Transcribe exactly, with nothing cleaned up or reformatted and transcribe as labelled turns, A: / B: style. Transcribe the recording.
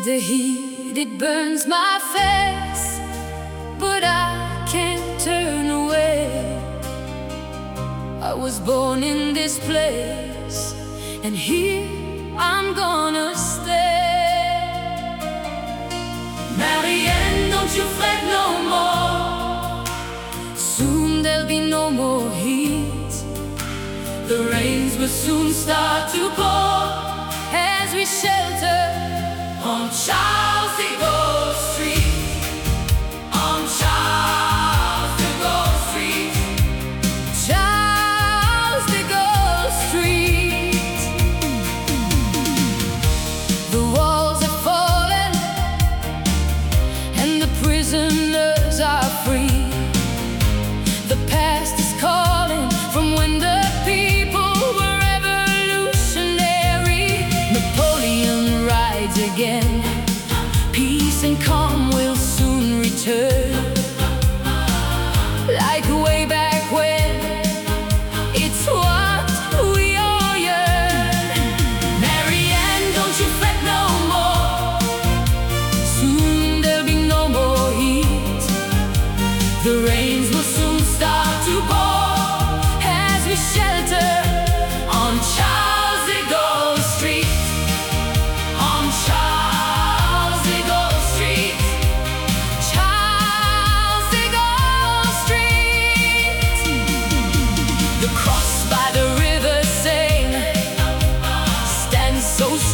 A: The heat, it burns my face, but I can't turn away. I was born in this place, and here I'm gonna stay. Marianne, don't you fret no more. Soon there'll be no more heat. The rains will soon start to pour as we shelter on Charles de Gaulle Street. On Charles de Gaulle Street. Charles de Gaulle Street. The walls are falling and the prisoners are free. The past is calling from when the people were revolutionary. Napoleon rides again. Peace and calm will soon return, like way back when. It's what we all yearn. Marianne, don't you fret no more. Soon there'll be no more heat. The rains will soon start to pour as we shelter on Charles de Gaulle Street. On Charles de Gaulle Street. Charles de Gaulle Street. The cross by the river Seine stands so